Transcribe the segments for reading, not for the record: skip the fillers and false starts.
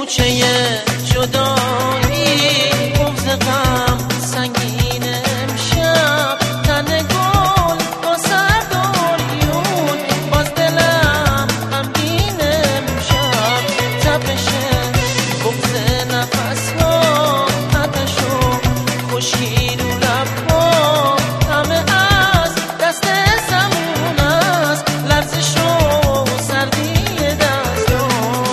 کوچه جدایی بغض غم سنگین امشب تن گل با سرداریون باز دلم غمگین امشب تپش بغض نفس‌ها آتش و خشکی رو لب‌ها همه از دست زمون است لرزش و سردی دست‌ها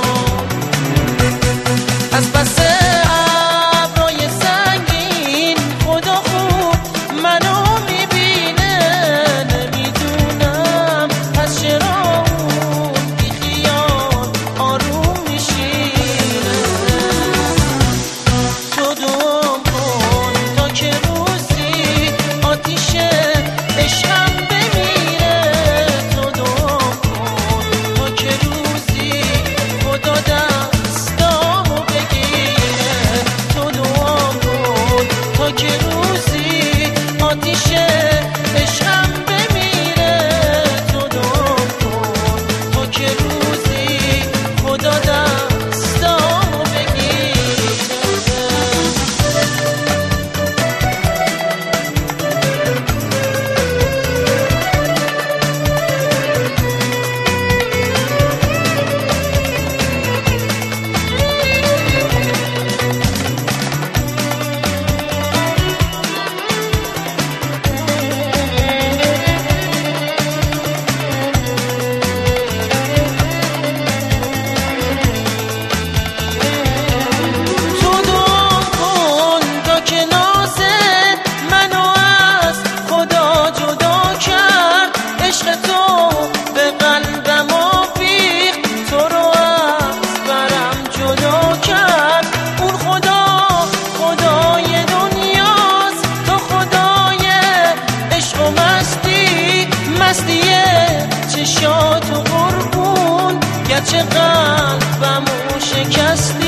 از بس ابرای سنگین خدا خوب منو میبینه نمیدونم پس چرا اون بیخیال آروم میشینه تو دوم کن تا که روزی آتیش عشقم بمیره تو دوم کن تا که روزی خدا دستامو بگیره تو دوم کن تا که روزی آتیش عشقم بمیره تو دوم کن تا که روزی خدا دستامو بگیره تو دوم کن تا که نازت منو از خدا جدا کرد عشق تو به قلبم آویخت تو رو از برم جدا کرد اون خدا خدای دنیاست تو خدای عشق و مستی چشات و قربون گرچه قلبمو شکستی